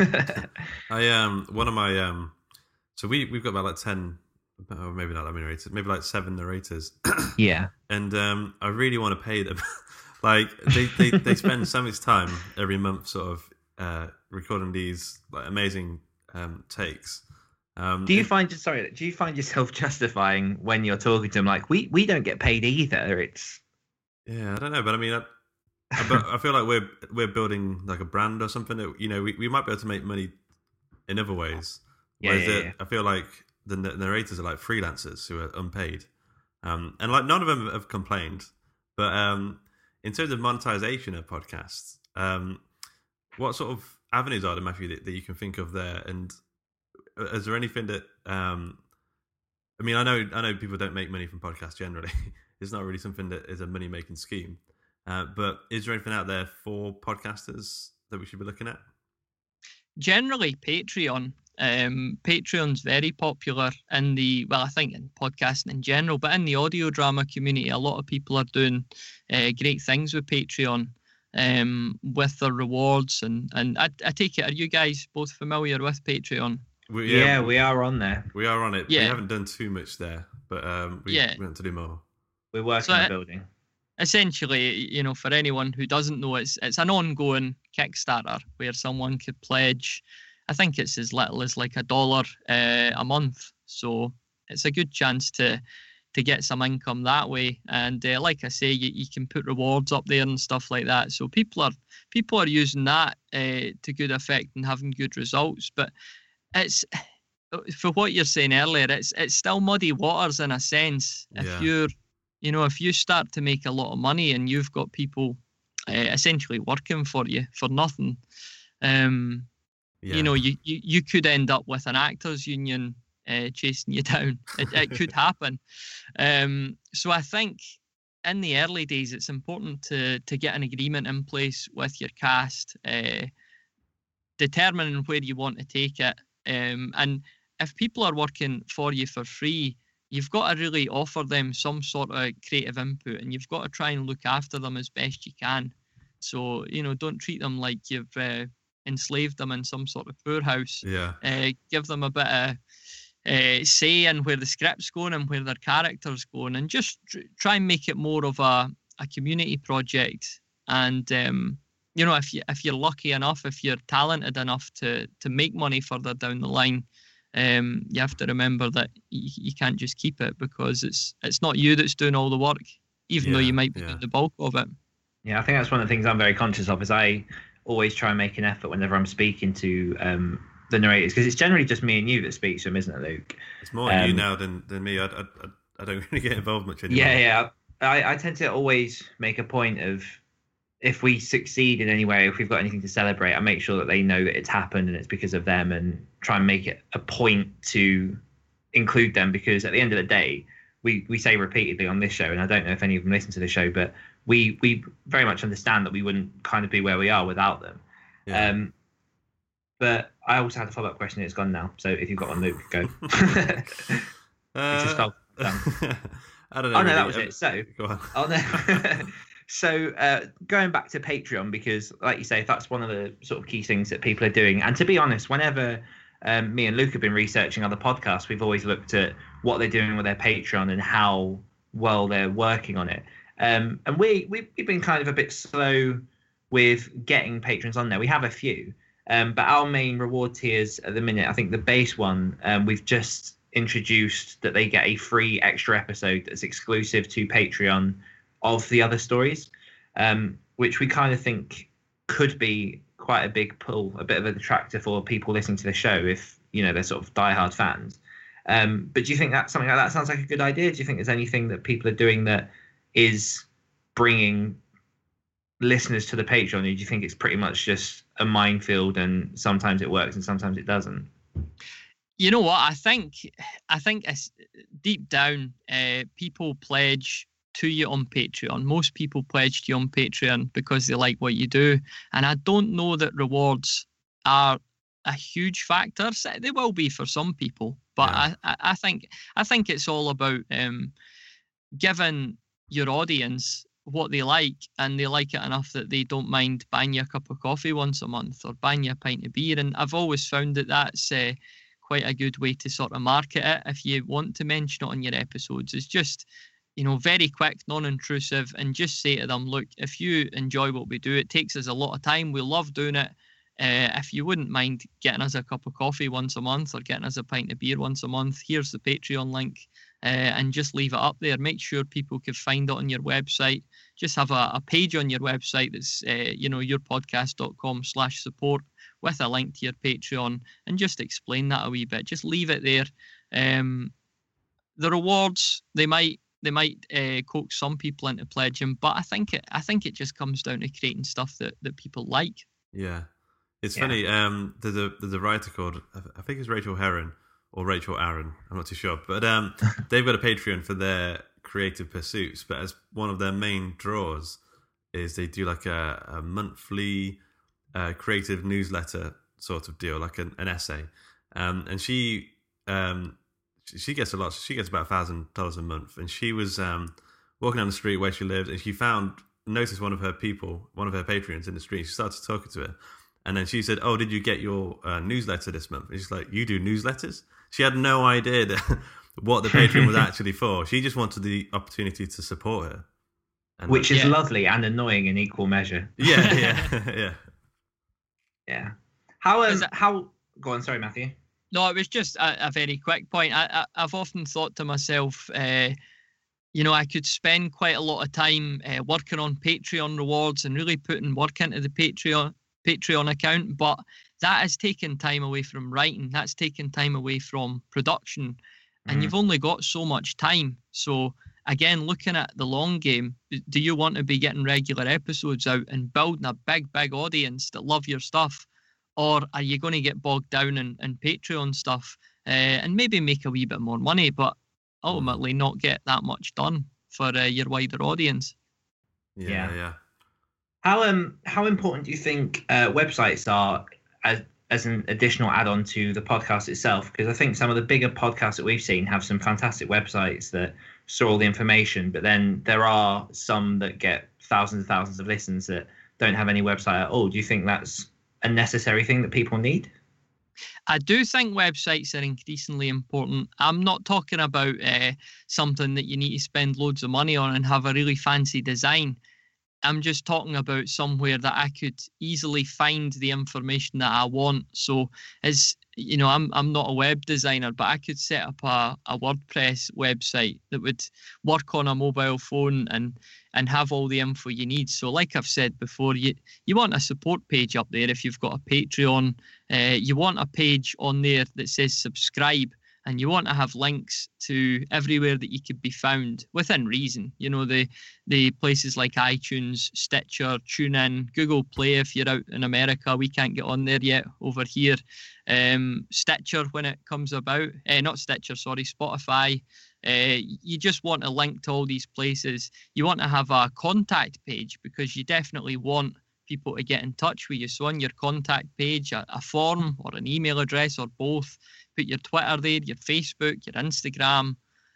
One of my so we've got about like 10, or maybe not that many narrators, maybe like 7 narrators. Yeah. And I really want to pay them. Like they spend so much time every month sort of recording these like amazing takes. Do you find yourself justifying when you're talking to them, like we don't get paid either? It's I don't know, but I mean I feel like we're building like a brand or something that, you know, we might be able to make money in other ways. I feel like the narrators are like freelancers who are unpaid, and like none of them have complained. But in terms of monetization of podcasts, what sort of avenues are there, Matthew, that you can think of there? And is there anything that I mean, I know people don't make money from podcasts generally. It's not really something that is a money making scheme. But is there anything out there for podcasters that we should be looking at? Generally, Patreon. Patreon's very popular I think in podcasting in general, but in the audio drama community, a lot of people are doing great things with Patreon with their rewards. And I take it, are you guys both familiar with Patreon? We are on there. We are on it. Yeah. We haven't done too much there, but we want to do more. We're working on building. Essentially, you know, for anyone who doesn't know, it's an ongoing Kickstarter where someone could pledge, I think it's as little as like $1 a month. So it's a good chance to get some income that way. And like I say, you can put rewards up there and stuff like that. So people are using that to good effect and having good results. But it's, for what you're saying earlier, it's still muddy waters in a sense. If you start to make a lot of money and you've got people essentially working for you for nothing, you know, you could end up with an actors union chasing you down. It could happen. So I think in the early days, it's important to get an agreement in place with your cast, determining where you want to take it. And if people are working for you for free, you've got to really offer them some sort of creative input, and you've got to try and look after them as best you can. So, you know, don't treat them like you've enslaved them in some sort of poorhouse. Give them a bit of say in where the script's going and where their character's going, and just try and make it more of a community project. And if you're lucky enough, if you're talented enough to make money further down the line, you have to remember that you can't just keep it, because it's not you that's doing all the work, even though you might be doing the bulk of it. Yeah, I think that's one of the things I'm very conscious of, is I always try and make an effort whenever I'm speaking to the narrators, because it's generally just me and you that speaks to them, isn't it, Luke? It's more you now than me. I don't really get involved much anymore. Yeah. I tend to always make a point of, if we succeed in any way, if we've got anything to celebrate, I make sure that they know that it's happened and it's because of them, and try and make it a point to include them, because at the end of the day, we say repeatedly on this show, and I don't know if any of them listen to the show, but we very much understand that we wouldn't kind of be where we are without them. Yeah. But I also had a follow-up question. It's gone now. So if you've got one, Luke, go. It just fell down. I don't know. Oh, no, that was it. So, go on. Oh, no. So going back to Patreon, because like you say, that's one of the sort of key things that people are doing. And to be honest, whenever me and Luke have been researching other podcasts, we've always looked at what they're doing with their Patreon and how well they're working on it. And we've been kind of a bit slow with getting patrons on there. We have a few, but our main reward tiers at the minute, I think the base one, we've just introduced that they get a free extra episode that's exclusive to Patreon of the other stories, which we kind of think could be quite a big pull, a bit of a detractor for people listening to the show if, they're sort of diehard fans. But do you think that something like that sounds like a good idea? Do you think there's anything that people are doing that is bringing listeners to the Patreon, or do you think it's pretty much just a minefield and sometimes it works and sometimes it doesn't? You know what? I think it's deep down, people pledge to you on Patreon. Most people pledge to you on Patreon because they like what you do, and I don't know that rewards are a huge factor. They will be for some people, but yeah. I think it's all about giving your audience what they like, and they like it enough that they don't mind buying you a cup of coffee once a month or buying you a pint of beer. And I've always found that that's quite a good way to sort of market it if you want to mention it on your episodes. It's just, very quick, non-intrusive, and just say to them, look, if you enjoy what we do, it takes us a lot of time. We love doing it. If you wouldn't mind getting us a cup of coffee once a month or getting us a pint of beer once a month, here's the Patreon link, and just leave it up there. Make sure people can find it on your website. Just have a page on your website that's, yourpodcast.com/support with a link to your Patreon, and just explain that a wee bit. Just leave it there. The rewards, they might coax some people into pledging, but I think it just comes down to creating stuff that people like. Yeah. It's funny. There's a writer called, I think it's Rachel Herron or Rachel Aaron. I'm not too sure, but they've got a Patreon for their creative pursuits. But as one of their main draws is they do like a monthly creative newsletter sort of deal, like an essay. And she gets a lot. She gets about $1,000 a month. And she was walking down the street where she lived, and she noticed one of her patrons in the street. She started talking to her. And then she said, "Oh, did you get your newsletter this month?" And she's like, "You do newsletters?" She had no idea what the Patreon was actually for. She just wanted the opportunity to support her. And which is lovely and annoying in equal measure. Yeah. Yeah. How? Go on, sorry, Matthew. No, it was just a very quick point. I've often thought to myself, I could spend quite a lot of time working on Patreon rewards and really putting work into the Patreon account, but that has taken time away from writing. That's taken time away from production, and you've only got so much time. So again, looking at the long game, do you want to be getting regular episodes out and building a big audience that love your stuff, or are you going to get bogged down in Patreon stuff and maybe make a wee bit more money, but ultimately not get that much done for your wider audience? Yeah. How important do you think websites are as an additional add-on to the podcast itself? Because I think some of the bigger podcasts that we've seen have some fantastic websites that store all the information, but then there are some that get thousands and thousands of listens that don't have any website at all. Do you think that's a necessary thing that people need? I do think websites are increasingly important. I'm not talking about something that you need to spend loads of money on and have a really fancy design. I'm just talking about somewhere that I could easily find the information that I want. So as you know, I'm not a web designer, but I could set up a WordPress website that would work on a mobile phone and have all the info you need. So like I've said before, you want a support page up there if you've got a Patreon. You want a page on there that says subscribe. And you want to have links to everywhere that you could be found within reason. You know, the places like iTunes, Stitcher, TuneIn, Google Play if you're out in America. We can't get on there yet over here. Stitcher when it comes about. Not Stitcher, sorry, Spotify. You just want a link to all these places. You want to have a contact page because you definitely want people to get in touch with you. So on your contact page, a form or an email address or both. Put your Twitter there, your Facebook, your Instagram.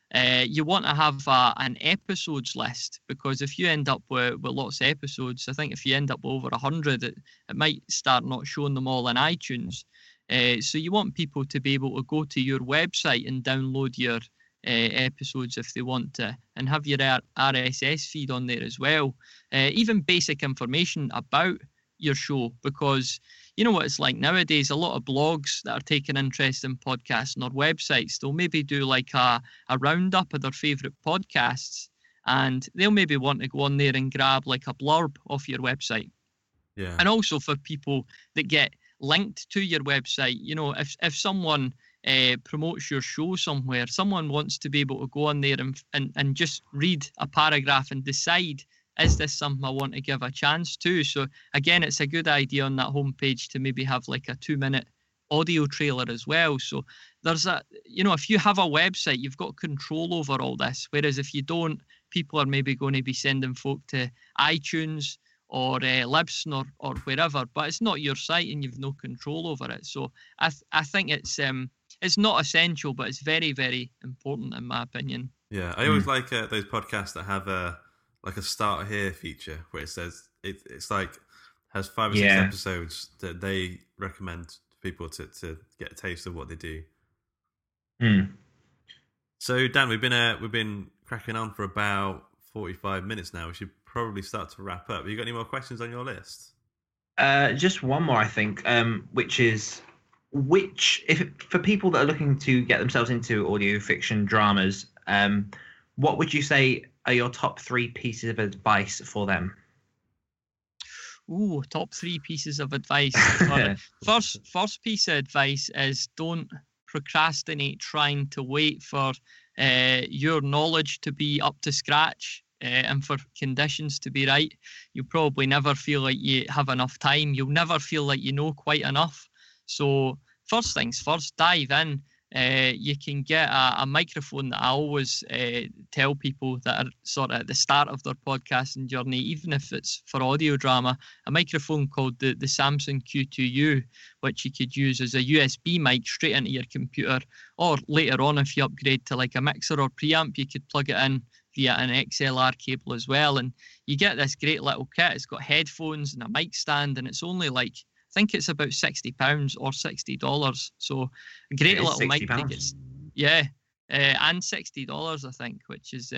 You want to have an episodes list because if you end up with lots of episodes, I think if you end up with over 100, it might start not showing them all in iTunes. So you want people to be able to go to your website and download your episodes if they want to, and have your RSS feed on there as well. Even basic information about your show, because you know what it's like nowadays. A lot of blogs that are taking interest in podcasts on their websites, they'll maybe do like a roundup of their favourite podcasts, and they'll maybe want to go on there and grab like a blurb off your website. Yeah. And also for people that get linked to your website, you know, if someone promotes your show somewhere, someone wants to be able to go on there and just read a paragraph and decide, is this something I want to give a chance to? So again, it's a good idea on that homepage to maybe have like a 2-minute audio trailer as well. So there's if you have a website, you've got control over all this. Whereas if you don't, people are maybe going to be sending folk to iTunes or Libsyn or wherever, but it's not your site and you've no control over it. So I think it's not essential, but it's very, very important in my opinion. Yeah, I always like those podcasts that have a start here feature where it says it's like has 5 or 6 episodes that they recommend to people to get a taste of what they do. So Dan, we've been cracking on for about 45 minutes now. We should probably start to wrap up. Have you got any more questions on your list? Just one more, I think, which is if for people that are looking to get themselves into audio fiction dramas, what would you say are your top 3 pieces of advice for them? Ooh, top 3 pieces of advice. First piece of advice is don't procrastinate trying to wait for your knowledge to be up to scratch and for conditions to be right. You'll probably never feel like you have enough time. You'll never feel like you know quite enough. So first things first, dive in. You can get a microphone that I always tell people that are sort of at the start of their podcasting journey, even if it's for audio drama, a microphone called the Samson Q2U, which you could use as a USB mic straight into your computer, or later on if you upgrade to like a mixer or preamp, you could plug it in via an XLR cable as well, and you get this great little kit. It's got headphones and a mic stand, and it's only like, I think it's about £60 or $60. So a great little mic. Yeah, and $60 I think, which is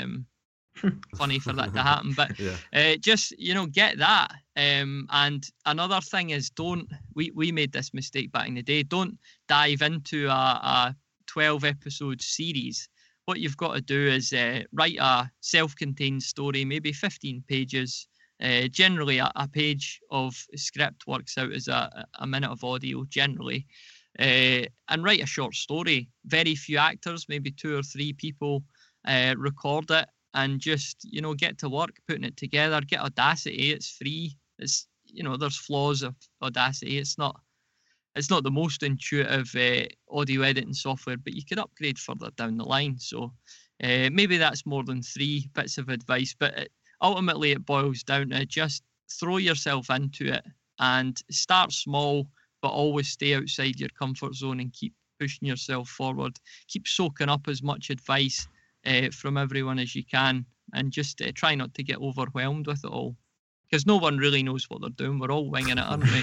funny for that to happen. But just get that. And another thing is, we made this mistake back in the day. Don't dive into a 12 episode series. What you've got to do is write a self-contained story, maybe 15 pages. Generally, a page of script works out as a minute of audio, generally. And write a short story. Very few actors, maybe 2 or 3 people, record it and just, get to work putting it together. Get Audacity, it's free. It's, there's flaws of Audacity. It's not the most intuitive audio editing software, but you could upgrade further down the line. So maybe that's more than 3 bits of advice, but ultimately it boils down to just throw yourself into it and start small, but always stay outside your comfort zone and keep pushing yourself forward. Keep soaking up as much advice from everyone as you can, and just try not to get overwhelmed with it all. Because no one really knows what they're doing. We're all winging it, aren't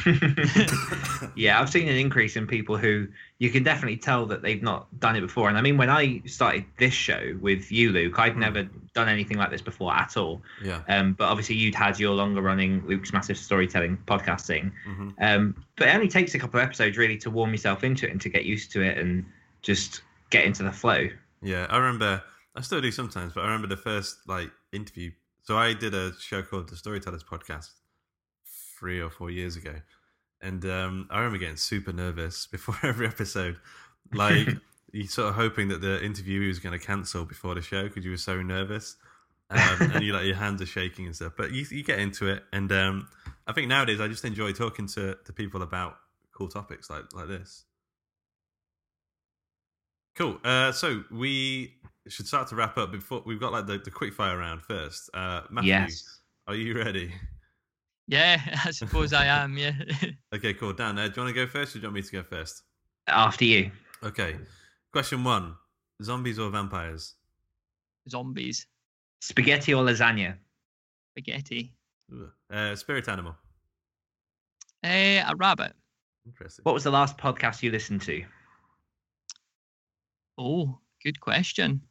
we? Yeah, I've seen an increase in people who you can definitely tell that they've not done it before. And I mean, when I started this show with you, Luke, I'd never done anything like this before at all. Yeah. But obviously you'd had your longer running Luke's Massive Storytelling podcasting. But it only takes a couple of episodes really to warm yourself into it and to get used to it and just get into the flow. Yeah, I remember. I still do sometimes, but I remember the first interview. So I did a show called The Storytellers Podcast 3 or 4 years ago, and I remember getting super nervous before every episode. You sort of hoping that the interviewee was going to cancel before the show because you were so nervous, and your hands are shaking and stuff. But you get into it, and I think nowadays I just enjoy talking to people about cool topics like this. Cool. So we should start to wrap up. Before we've got the quick fire round first. Matthew, yes. Are you ready? Yeah, I suppose I am. Yeah. Okay, cool. Dan, do you want to go first, or do you want me to go first? After you. Okay. Question 1: zombies or vampires? Zombies. Spaghetti or lasagna? Spaghetti. Spirit animal? A rabbit. Interesting. What was the last podcast you listened to? Oh, good question.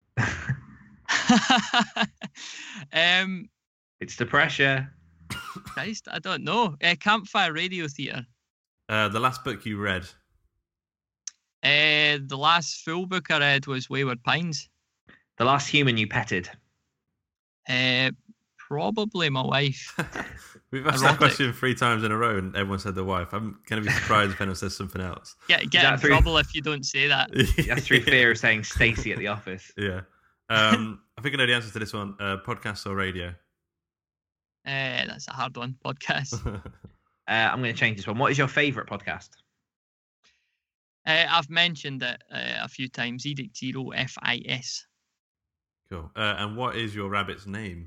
It's the pressure. Christ, I don't know. Campfire Radio Theatre. The last book you read? The last full book I read was Wayward Pines. The last human you petted? Probably my wife. We've asked that question 3 times in a row, and everyone said their wife. I'm going to be surprised if anyone says something else. Get in trouble if you don't say that. That's through fear of saying Stacey at the office. Yeah. I think I know the answer to this one. Podcast or radio? That's a hard one. Podcast. I'm going to change this one. What is your favourite podcast? I've mentioned it a few times. Edict Zero FIS. Cool. And what is your rabbit's name?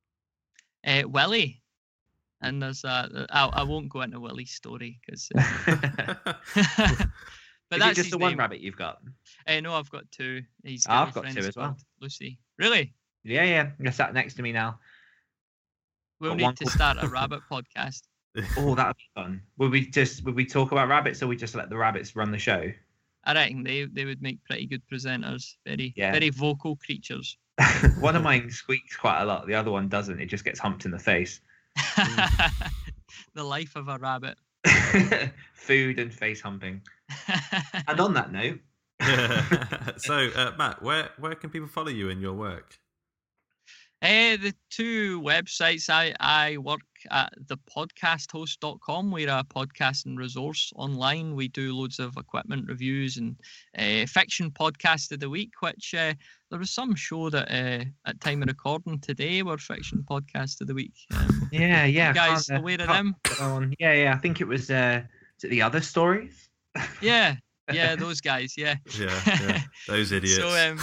Willie. And there's I won't go into Willie's story because. But that's just the one rabbit you've got. No, I've got 2. I've got 2 as well. Lucy. Really? Yeah. You're sat next to me now. We'll need to start a rabbit podcast. Oh, that would be fun. Would we talk about rabbits, or we just let the rabbits run the show? I reckon they would make pretty good presenters. Very vocal creatures. One of mine squeaks quite a lot. The other one doesn't. It just gets humped in the face. The life of a rabbit. Food and face humping. And on that note. So, Matt, where can people follow you in your work? The 2 websites I work at, thepodcasthost.com. We're a podcasting resource online. We do loads of equipment reviews and fiction podcast of the week, which there was some show that at time of recording today were fiction podcast of the week. Yeah. You guys aware of them? Yeah. I think it was is it The Other Stories? Yeah, those guys, yeah. Yeah, those idiots. So,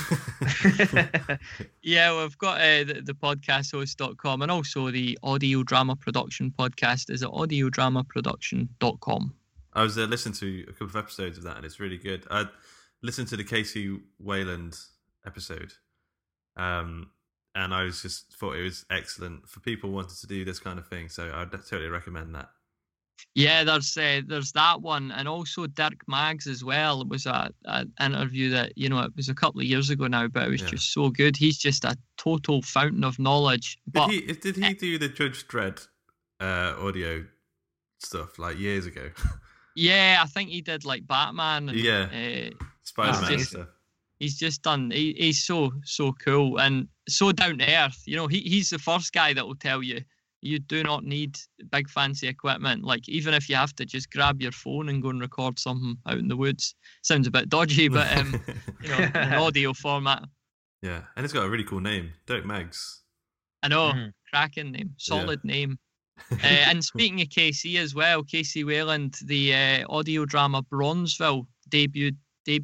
yeah, we've got the podcasthost.com, and also the audio drama production podcast is at audiodramaproduction.com. I was listening to a couple of episodes of that, and it's really good. I listened to the Casey Wayland episode, and I just thought it was excellent for people wanting to do this kind of thing, so I'd totally recommend that. Yeah, there's that one, and also Dirk Maggs as well. It was an interview that, it was a couple of years ago now, but it was just so good. He's just a total fountain of knowledge. But did he do the Judge Dredd audio stuff like years ago? Yeah, I think he did like Batman. And, Spider-Man stuff. He's just done. He's so cool and so down to earth. He's the first guy that will tell you. You do not need big fancy equipment. Like, even if you have to just grab your phone and go and record something out in the woods. Sounds a bit dodgy, but, in an audio format. Yeah, and it's got a really cool name. Dirk Maggs. I know. Cracking name. Solid name. And speaking of KC as well, Casey Wayland, the audio drama Bronzeville debuted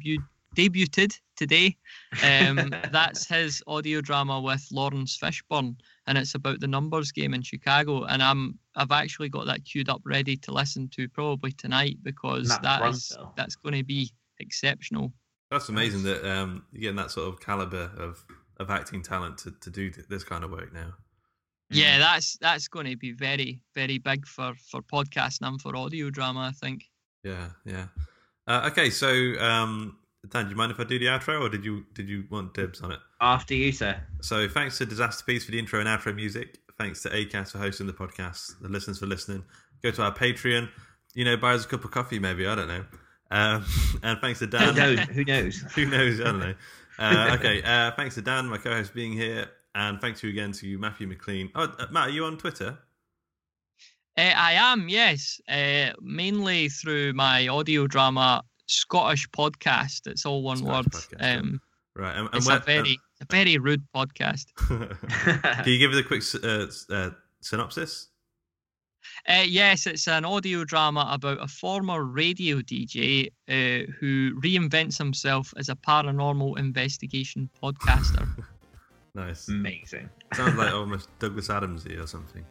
today. That's his audio drama with Lawrence Fishburne, and it's about the numbers game in Chicago. And I've actually got that queued up ready to listen to probably tonight, because that's going to be exceptional. That's amazing that you're getting that sort of caliber of acting talent to do this kind of work now. Yeah, that's going to be very, very big for podcasting and for audio drama, I think. Yeah. Okay, so Dan, do you mind if I do the outro, or did you want dibs on it? After you, sir. So thanks to Disaster Piece for the intro and outro music. Thanks to Acast for hosting the podcast. The listeners for listening. Go to our Patreon. Buy us a cup of coffee, maybe. I don't know. And thanks to Dan. Who knows? Who knows? I don't know. Okay. Thanks to Dan, my co-host, being here, and thanks you again to Matthew McLean. Oh, Matt, are you on Twitter? I am, yes. Mainly through my audio drama Scottish podcast. It's all one word. Right. And it's a very rude podcast. Can you give us a quick synopsis? Yes, it's an audio drama about a former radio DJ who reinvents himself as a paranormal investigation podcaster. Nice. Amazing. Sounds like almost Douglas Adamsy or something.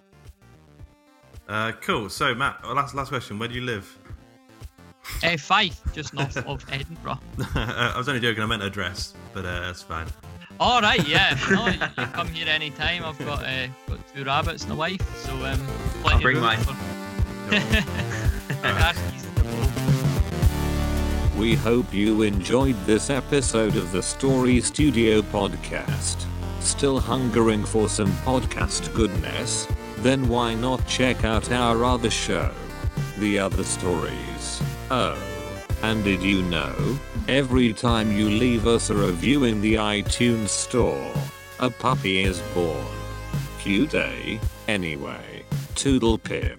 Cool. So, Matt, last question. Where do you live? Fife, just north of Edinburgh. I was only joking. I meant address, but that's fine. All right, yeah. No, you come here anytime. I've got 2 rabbits and a wife, so I'll bring mine. We hope you enjoyed this episode of the Story Studio podcast. Still hungering for some podcast goodness? Then why not check out our other show, The Other Stories? Oh, and did you know, every time you leave us a review in the iTunes store, a puppy is born. Cute, eh? Anyway, toodle pip.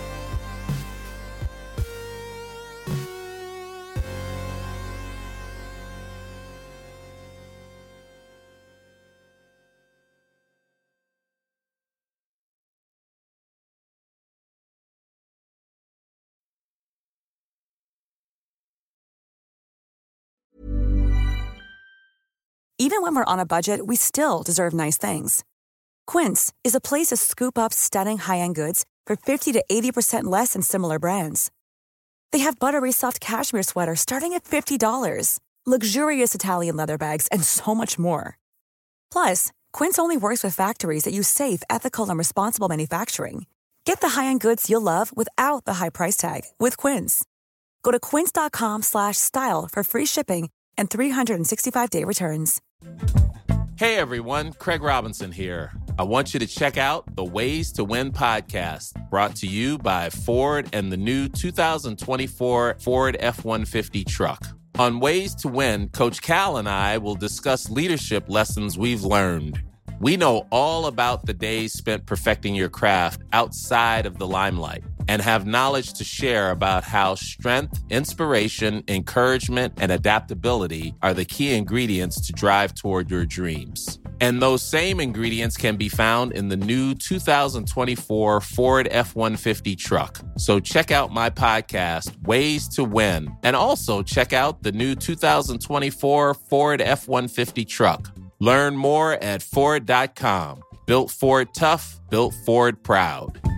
Even when we're on a budget, we still deserve nice things. Quince is a place to scoop up stunning high-end goods for 50 to 80% less than similar brands. They have buttery soft cashmere sweaters starting at $50, luxurious Italian leather bags, and so much more. Plus, Quince only works with factories that use safe, ethical, and responsible manufacturing. Get the high-end goods you'll love without the high price tag with Quince. Go to quince.com/style for free shipping and 365-day returns. Hey everyone, Craig Robinson here. I want you to check out the Ways to Win podcast, brought to you by Ford and the new 2024 Ford F-150 truck. On Ways to Win, Coach Cal and I will discuss leadership lessons we've learned. We know all about the days spent perfecting your craft outside of the limelight and have knowledge to share about how strength, inspiration, encouragement, and adaptability are the key ingredients to drive toward your dreams. And those same ingredients can be found in the new 2024 Ford F-150 truck. So check out my podcast, Ways to Win, and also check out the new 2024 Ford F-150 truck. Learn more at Ford.com. Built Ford tough, built Ford proud.